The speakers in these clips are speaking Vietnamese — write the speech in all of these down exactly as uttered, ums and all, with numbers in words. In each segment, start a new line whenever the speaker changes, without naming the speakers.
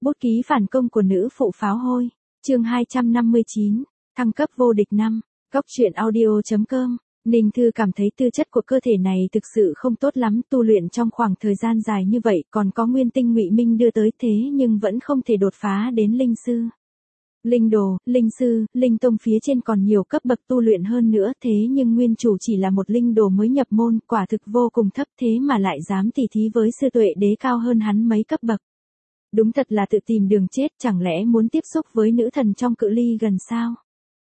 Bút ký phản công của nữ phụ pháo hôi. Chương hai trăm năm mươi chín. Thăng cấp vô địch năm. Góc truyện audio chấm com. Ninh Thư cảm thấy tư chất của cơ thể này thực sự không tốt lắm, tu luyện trong khoảng thời gian dài như vậy, còn có nguyên tinh Ngụy Minh đưa tới thế nhưng vẫn không thể đột phá đến linh sư. Linh đồ, linh sư, linh tông phía trên còn nhiều cấp bậc tu luyện hơn nữa, thế nhưng nguyên chủ chỉ là một linh đồ mới nhập môn, quả thực vô cùng thấp, thế mà lại dám tỉ thí với sư tuệ đế cao hơn hắn mấy cấp bậc. Đúng thật là tự tìm đường chết, chẳng lẽ muốn tiếp xúc với nữ thần trong cự ly gần sao?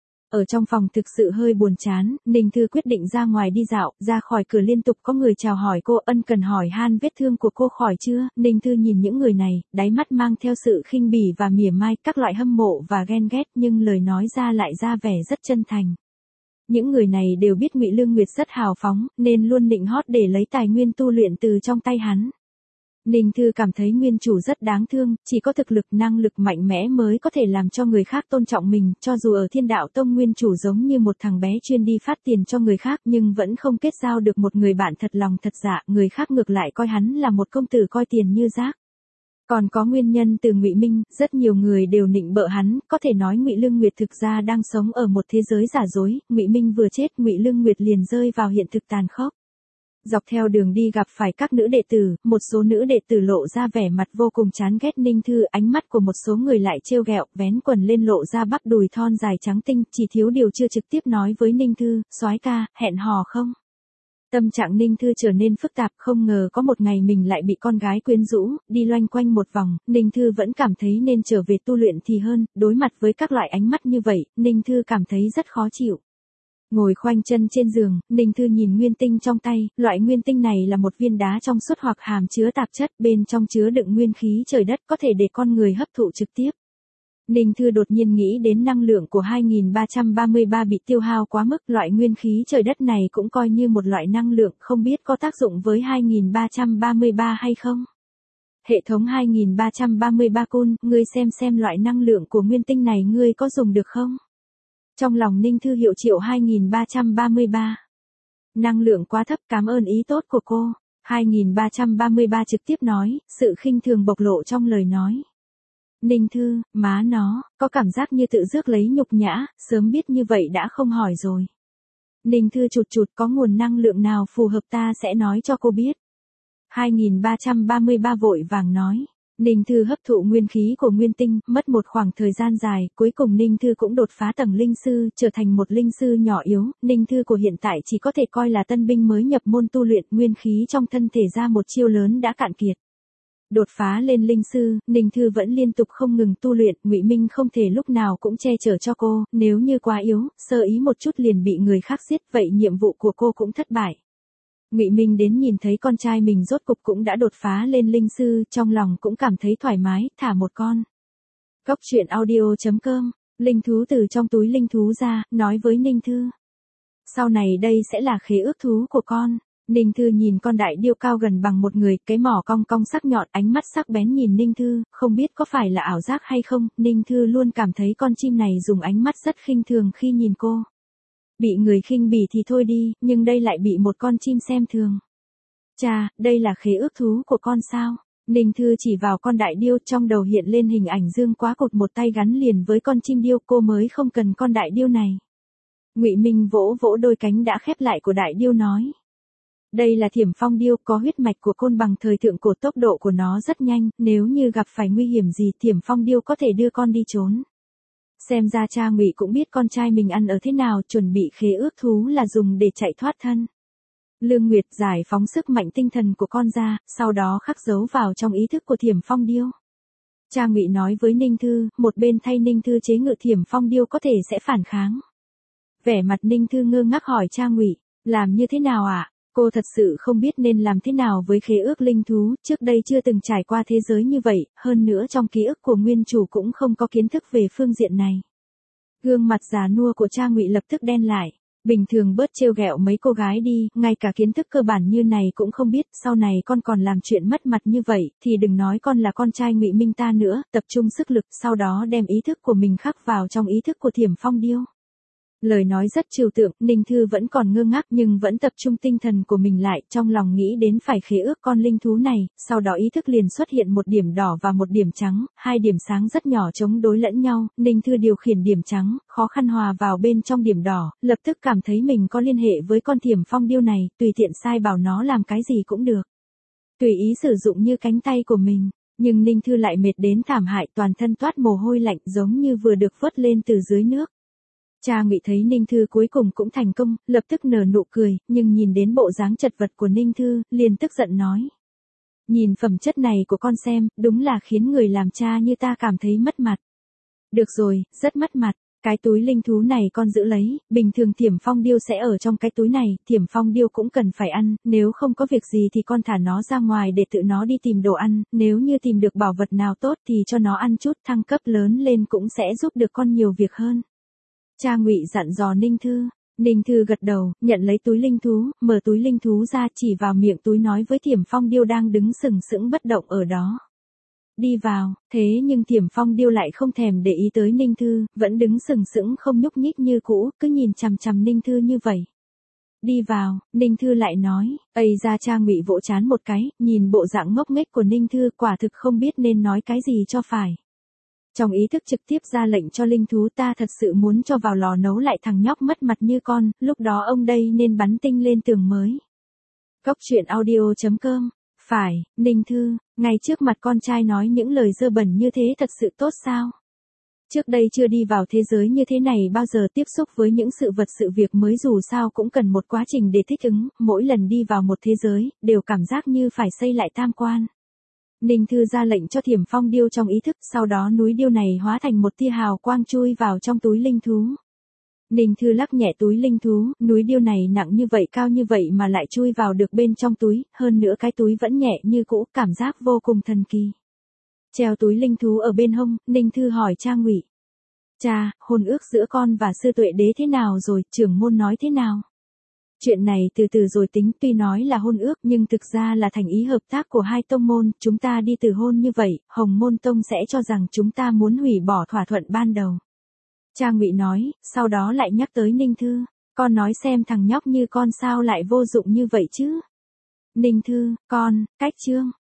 Ở trong phòng thực sự hơi buồn chán, Ninh Thư quyết định ra ngoài đi dạo, ra khỏi cửa liên tục có người chào hỏi cô, ân cần hỏi han vết thương của cô khỏi chưa. Ninh Thư nhìn những người này, đáy mắt mang theo sự khinh bỉ và mỉa mai, các loại hâm mộ và ghen ghét, nhưng lời nói ra lại ra vẻ rất chân thành. Những người này đều biết Ngụy Lương Nguyệt rất hào phóng, nên luôn nịnh hót để lấy tài nguyên tu luyện từ trong tay hắn. Ninh Thư cảm thấy nguyên chủ rất đáng thương, chỉ có thực lực năng lực mạnh mẽ mới có thể làm cho người khác tôn trọng mình, cho dù ở Thiên Đạo Tông nguyên chủ giống như một thằng bé chuyên đi phát tiền cho người khác nhưng vẫn không kết giao được một người bạn thật lòng thật dạ, người khác ngược lại coi hắn là một công tử coi tiền như rác. Còn có nguyên nhân từ Ngụy Minh, rất nhiều người đều nịnh bợ hắn, có thể nói Ngụy Lương Nguyệt thực ra đang sống ở một thế giới giả dối, Ngụy Minh vừa chết, Ngụy Lương Nguyệt liền rơi vào hiện thực tàn khốc. Dọc theo đường đi gặp phải các nữ đệ tử, một số nữ đệ tử lộ ra vẻ mặt vô cùng chán ghét Ninh Thư, ánh mắt của một số người lại trêu ghẹo, vén quần lên lộ ra bắp đùi thon dài trắng tinh, chỉ thiếu điều chưa trực tiếp nói với Ninh Thư, soái ca, hẹn hò không? Tâm trạng Ninh Thư trở nên phức tạp, không ngờ có một ngày mình lại bị con gái quyến rũ, đi loanh quanh một vòng, Ninh Thư vẫn cảm thấy nên trở về tu luyện thì hơn, đối mặt với các loại ánh mắt như vậy, Ninh Thư cảm thấy rất khó chịu. Ngồi khoanh chân trên giường, Ninh Thư nhìn nguyên tinh trong tay, loại nguyên tinh này là một viên đá trong suốt hoặc hàm chứa tạp chất, bên trong chứa đựng nguyên khí trời đất có thể để con người hấp thụ trực tiếp. Ninh Thư đột nhiên nghĩ đến năng lượng của hai nghìn ba trăm ba mươi ba bị tiêu hao quá mức, loại nguyên khí trời đất này cũng coi như một loại năng lượng, không biết có tác dụng với hai nghìn ba trăm ba mươi ba hay không? Hệ thống hai nghìn ba trăm ba mươi ba Kun, ngươi xem xem loại năng lượng của nguyên tinh này ngươi có dùng được không? Trong lòng Ninh Thư hiệu triệu hai nghìn ba trăm ba mươi ba. Năng lượng quá thấp, cảm ơn ý tốt của cô. hai nghìn ba trăm ba mươi ba trực tiếp nói, sự khinh thường bộc lộ trong lời nói. Ninh Thư, má nó, có cảm giác như tự rước lấy nhục nhã, sớm biết như vậy đã không hỏi rồi. Ninh Thư chụt chụt, có nguồn năng lượng nào phù hợp ta sẽ nói cho cô biết. hai nghìn ba trăm ba mươi ba vội vàng nói. Ninh Thư hấp thụ nguyên khí của nguyên tinh, mất một khoảng thời gian dài, cuối cùng Ninh Thư cũng đột phá tầng linh sư, trở thành một linh sư nhỏ yếu. Ninh Thư của hiện tại chỉ có thể coi là tân binh mới nhập môn tu luyện, nguyên khí trong thân thể ra một chiêu lớn đã cạn kiệt. Đột phá lên linh sư, Ninh Thư vẫn liên tục không ngừng tu luyện, Ngụy Minh không thể lúc nào cũng che chở cho cô, nếu như quá yếu, sơ ý một chút liền bị người khác giết, vậy nhiệm vụ của cô cũng thất bại. Ngụy Minh đến nhìn thấy con trai mình rốt cục cũng đã đột phá lên linh sư, trong lòng cũng cảm thấy thoải mái, thả một con. Góc truyện audio chấm com, linh thú từ trong túi linh thú ra, nói với Ninh Thư. Sau này đây sẽ là khế ước thú của con. Ninh Thư nhìn con đại điêu cao gần bằng một người, cái mỏ cong cong sắc nhọn, ánh mắt sắc bén nhìn Ninh Thư, không biết có phải là ảo giác hay không, Ninh Thư luôn cảm thấy con chim này dùng ánh mắt rất khinh thường khi nhìn cô. Bị người khinh bỉ thì thôi đi, nhưng đây lại bị một con chim xem thường. Chà, đây là khế ước thú của con sao? Ninh Thư chỉ vào con đại điêu, trong đầu hiện lên hình ảnh Dương Quá cột một tay gắn liền với con chim điêu, cô mới không cần con đại điêu này. Ngụy Minh vỗ vỗ đôi cánh đã khép lại của đại điêu nói. Đây là Thiểm Phong điêu, có huyết mạch của côn bằng thời thượng cổ, tốc độ của nó rất nhanh, nếu như gặp phải nguy hiểm gì Thiểm Phong điêu có thể đưa con đi trốn. Xem ra cha Ngụy cũng biết con trai mình ăn ở thế nào, chuẩn bị khế ước thú là dùng để chạy thoát thân. Lương Nguyệt giải phóng sức mạnh tinh thần của con ra, sau đó khắc dấu vào trong ý thức của Thiểm Phong điêu. Cha Ngụy nói với Ninh Thư, một bên thay Ninh Thư chế ngự Thiểm Phong điêu có thể sẽ phản kháng. Vẻ mặt Ninh Thư ngơ ngác hỏi cha Ngụy, làm như thế nào ạ? À? Cô thật sự không biết nên làm thế nào với khế ước linh thú, trước đây chưa từng trải qua thế giới như vậy, hơn nữa trong ký ức của nguyên chủ cũng không có kiến thức về phương diện này. Gương mặt già nua của cha Ngụy lập tức đen lại, bình thường bớt trêu ghẹo mấy cô gái đi, ngay cả kiến thức cơ bản như này cũng không biết, sau này con còn làm chuyện mất mặt như vậy, thì đừng nói con là con trai Ngụy Minh ta nữa, tập trung sức lực, sau đó đem ý thức của mình khắc vào trong ý thức của Thiểm Phong điêu. Lời nói rất trừu tượng, Ninh Thư vẫn còn ngơ ngác nhưng vẫn tập trung tinh thần của mình lại, trong lòng nghĩ đến phải khế ước con linh thú này, sau đó ý thức liền xuất hiện một điểm đỏ và một điểm trắng, hai điểm sáng rất nhỏ chống đối lẫn nhau, Ninh Thư điều khiển điểm trắng, khó khăn hòa vào bên trong điểm đỏ, lập tức cảm thấy mình có liên hệ với con Thiểm Phong Điêu này, tùy tiện sai bảo nó làm cái gì cũng được. Tùy ý sử dụng như cánh tay của mình. Nhưng Ninh Thư lại mệt đến thảm hại, toàn thân toát mồ hôi lạnh giống như vừa được vớt lên từ dưới nước. Cha Ngụy thấy Ninh Thư cuối cùng cũng thành công, lập tức nở nụ cười, nhưng nhìn đến bộ dáng chật vật của Ninh Thư, liền tức giận nói. Nhìn phẩm chất này của con xem, đúng là khiến người làm cha như ta cảm thấy mất mặt. Được rồi, rất mất mặt. Cái túi linh thú này con giữ lấy, bình thường Thiểm Phong Điêu sẽ ở trong cái túi này, Thiểm Phong Điêu cũng cần phải ăn, nếu không có việc gì thì con thả nó ra ngoài để tự nó đi tìm đồ ăn, nếu như tìm được bảo vật nào tốt thì cho nó ăn chút, thăng cấp lớn lên cũng sẽ giúp được con nhiều việc hơn. Cha Ngụy dặn dò Ninh Thư. Ninh Thư gật đầu, nhận lấy túi linh thú, mở túi linh thú ra chỉ vào miệng túi nói với Thiểm Phong Điêu đang đứng sừng sững bất động ở đó. Đi vào, thế nhưng Thiểm Phong Điêu lại không thèm để ý tới Ninh Thư, vẫn đứng sừng sững không nhúc nhích như cũ, cứ nhìn chằm chằm Ninh Thư như vậy. Đi vào, Ninh Thư lại nói, ây ra. Cha Ngụy vỗ trán một cái, nhìn bộ dạng ngốc nghếch của Ninh Thư quả thực không biết nên nói cái gì cho phải. Trong ý thức trực tiếp ra lệnh cho linh thú, ta thật sự muốn cho vào lò nấu lại thằng nhóc mất mặt như con, lúc đó ông đây nên bắn tinh lên tường mới. Cốc truyện audio chấm com. Phải, Ninh Thư, ngay trước mặt con trai nói những lời dơ bẩn như thế thật sự tốt sao? Trước đây chưa đi vào thế giới như thế này bao giờ, tiếp xúc với những sự vật sự việc mới dù sao cũng cần một quá trình để thích ứng, mỗi lần đi vào một thế giới, đều cảm giác như phải xây lại tam quan. Ninh Thư ra lệnh cho Thiểm Phong Điêu trong ý thức, sau đó núi điêu này hóa thành một tia hào quang chui vào trong túi linh thú. Ninh Thư lắc nhẹ túi linh thú, núi điêu này nặng như vậy cao như vậy mà lại chui vào được bên trong túi, hơn nữa cái túi vẫn nhẹ như cũ, cảm giác vô cùng thần kỳ. Treo túi linh thú ở bên hông, Ninh Thư hỏi cha Ngụy. Cha, hôn ước giữa con và Sư Tuệ Đế thế nào rồi, trưởng môn nói thế nào? Chuyện này từ từ rồi tính, tuy nói là hôn ước nhưng thực ra là thành ý hợp tác của hai tông môn, chúng ta đi từ hôn như vậy, Hồng Môn Tông sẽ cho rằng chúng ta muốn hủy bỏ thỏa thuận ban đầu. Cha Ngụy nói, sau đó lại nhắc tới Ninh Thư, con nói xem thằng nhóc như con sao lại vô dụng như vậy chứ? Ninh Thư, con, cách chương.